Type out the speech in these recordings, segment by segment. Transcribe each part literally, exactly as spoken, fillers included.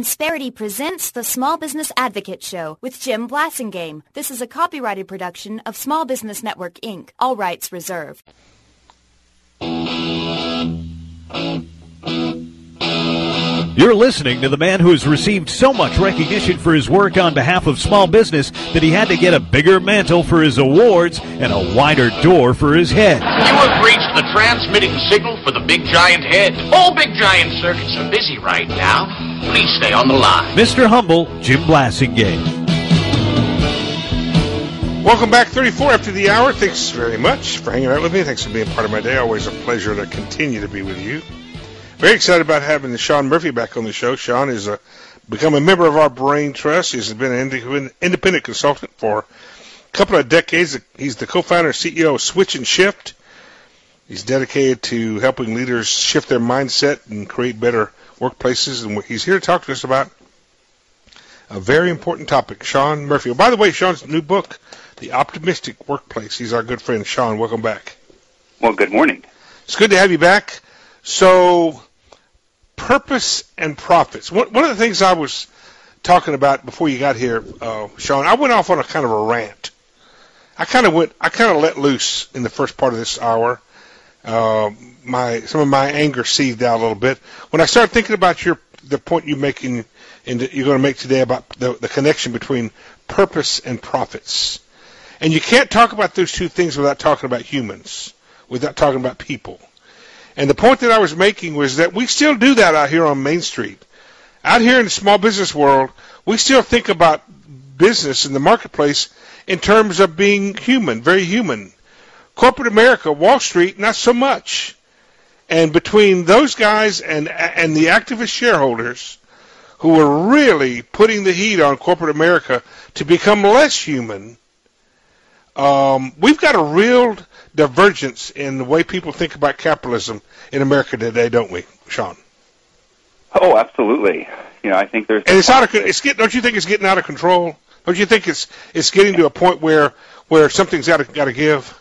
Insperity presents the Small Business Advocate Show with Jim Blasingame. This is a copyrighted production of Small Business Network, Incorporated. All rights reserved. You're listening to the man who has received so much recognition for his work on behalf of small business that he had to get a bigger mantle for his awards and a wider door for his head. You have reached the transmitting signal for the Big Giant Head. All Big Giant circuits are busy right now. Please stay on the line. Mister Humble, Jim Blasingame. Welcome back, thirty-four after the hour. Thanks very much for hanging out with me. Thanks for being part of my day. Always a pleasure to continue to be with you. Very excited about having Sean Murphy back on the show. Sean has uh, become a member of our Brain Trust. He's been an independent consultant for a couple of decades. He's the co-founder and C E O of Switch and Shift. He's dedicated to helping leaders shift their mindset and create better workplaces. And he's here to talk to us about a very important topic. Sean Murphy. Oh, by the way, Sean's new book, The Optimistic Workplace. He's our good friend. Sean, welcome back. Well, good morning. It's good to have you back. So, purpose and profits. One, one of the things I was talking about before you got here, uh, Sean, I went off on a kind of a rant. I kind of went, I kind of let loose in the first part of this hour. Uh, my some of my anger seethed out a little bit when I started thinking about your the point you making and you're going to make today about the, the connection between purpose and profits. And you can't talk about those two things without talking about humans, without talking about people. And the point that I was making was that we still do that out here on Main Street. Out here in the small business world, we still think about business in the marketplace in terms of being human, very human. Corporate America, Wall Street, not so much. And between those guys and and the activist shareholders who are really putting the heat on corporate America to become less human, um, we've got a real divergence in the way people think about capitalism in America today, don't we, Sean? Oh, absolutely. You know, I think there's and it's out of it's get. Don't you think it's getting out of control? Don't you think it's it's getting to a point where where something's got to got to give?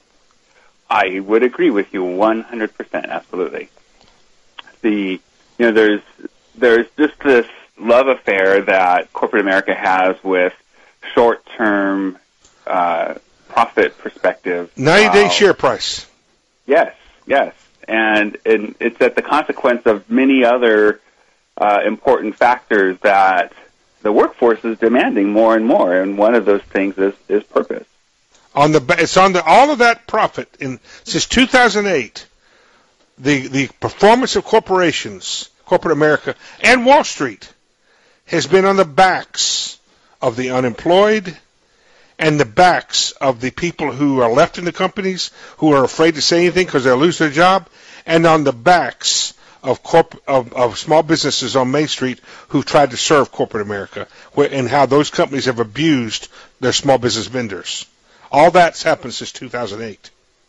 I would agree with you one hundred percent. Absolutely. The you know there's there's just this love affair that corporate America has with short-term uh, profit perspective. ninety-day uh, share price. Yes, yes. And, and it's at the consequence of many other uh, important factors that the workforce is demanding more and more, and one of those things is, is purpose. On the it's on the all of that profit in since two thousand eight, the the performance of corporations, corporate America, and Wall Street has been on the backs of the unemployed and the backs of the people who are left in the companies, who are afraid to say anything because they'll lose their job, and on the backs of, corp- of, of small businesses on Main Street who tried to serve corporate America, where, and how those companies have abused their small business vendors. All that's happened since two thousand eight.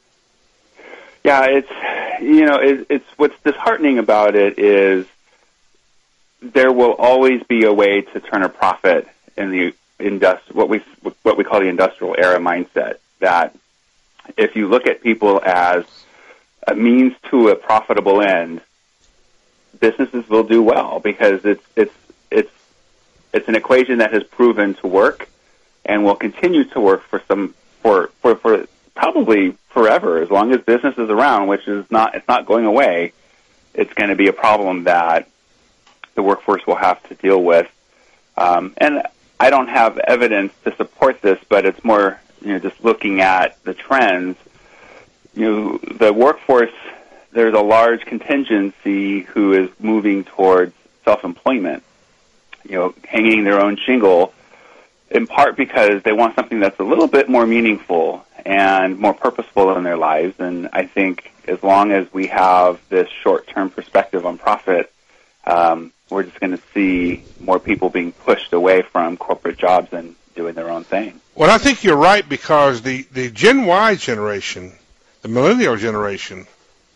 Yeah, it's, you know, it, it's what's disheartening about it is there will always be a way to turn a profit in the industri- what we what we call the industrial era mindset, that if you look at people as a means to a profitable end, businesses will do well because it's it's it's it's an equation that has proven to work and will continue to work for some for for, for probably forever, as long as business is around, which is not it's not going away. It's going to be a problem that the workforce will have to deal with. Um, and I don't have evidence to support this, but it's more, you know, just looking at the trends. You know, the workforce, there's a large contingency who is moving towards self-employment, you know, hanging their own shingle, in part because they want something that's a little bit more meaningful and more purposeful in their lives. And I think as long as we have this short-term perspective on profit, um, we're just going to see more people being pushed away from corporate jobs and doing their own thing. Well, I think you're right, because the, the Gen Y generation, the millennial generation,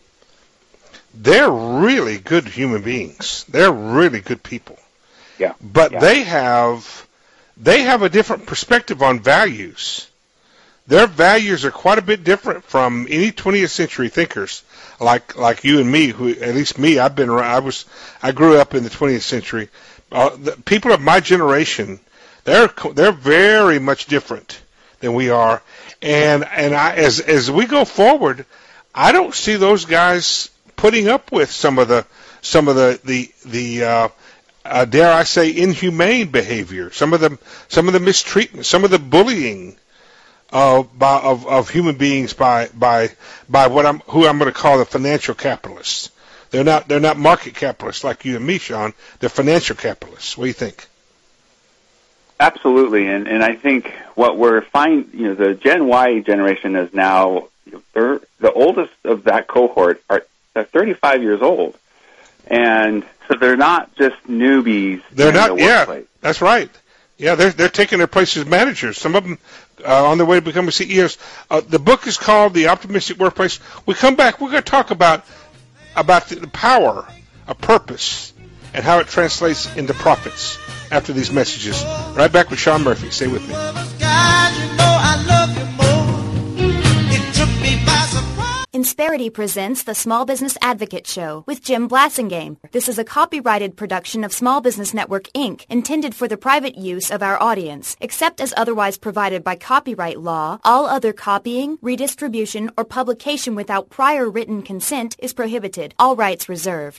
they're really good human beings. They're really good people. Yeah. But yeah. they have they have a different perspective on values. Their values are quite a bit different from any twentieth century thinkers like like you and me. Who, at least me, I've been I was I grew up in the twentieth century, Uh, the people of my generation, they're they're very much different than we are, and and I, as as we go forward, I don't see those guys putting up with some of the some of the the the uh, uh, dare I say inhumane behavior, some of the some of the mistreatment, some of the bullying uh, by, of of human beings by by by what I'm who I'm going to call the financial capitalists. They're not they're not market capitalists like you and me, Sean. They're financial capitalists. What do you think? Absolutely, and and I think what we're finding, you know, the Gen Y generation is now, they're, the oldest of that cohort are they're thirty-five years old, and so they're not just newbies. They're in not. the Yeah, workplace. that's right. Yeah, they're they're taking their place as managers. Some of them uh, on their way to becoming C E Os. Uh, the book is called The Optimistic Workplace. We come back. We're going to talk about about the, the power of purpose and how it translates into profits after these messages. Right back with Sean Murphy. Stay with me. Insperity presents the Small Business Advocate Show with Jim Blasingame. This is a copyrighted production of Small Business Network, Incorporated, intended for the private use of our audience. Except as otherwise provided by copyright law, all other copying, redistribution, or publication without prior written consent is prohibited. All rights reserved.